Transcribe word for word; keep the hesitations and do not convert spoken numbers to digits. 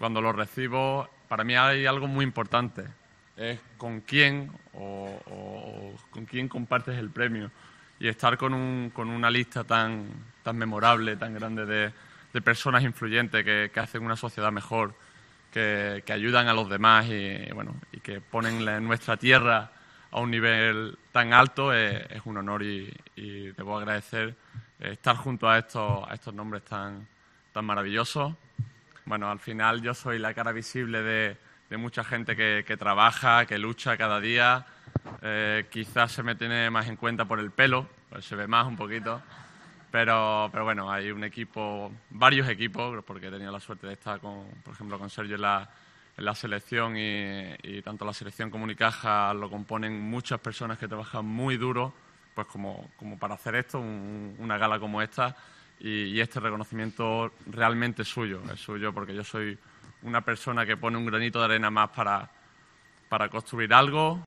cuando lo recibo, para mí hay algo muy importante. Es con quién o, o con quién compartes el premio. Y estar con, un, con una lista tan, tan memorable, tan grande de, de personas influyentes que, que hacen una sociedad mejor, que, que ayudan a los demás y, bueno, y que ponen la, nuestra tierra a un nivel tan alto, es, es un honor y, y debo agradecer estar junto a estos, a estos nombres tan, tan maravillosos. Bueno, al final yo soy la cara visible de, de mucha gente que, que trabaja, que lucha cada día. Eh, quizás se me tiene más en cuenta por el pelo, pues se ve más un poquito. Pero, pero bueno, hay un equipo, varios equipos, porque he tenido la suerte de estar, con, por ejemplo, con Sergio en la, en la selección y, y tanto la selección como Unicaja lo componen muchas personas que trabajan muy duro, pues como, como para hacer esto, un, una gala como esta. Y, y este reconocimiento realmente es suyo, es suyo porque yo soy una persona que pone un granito de arena más para, para construir algo.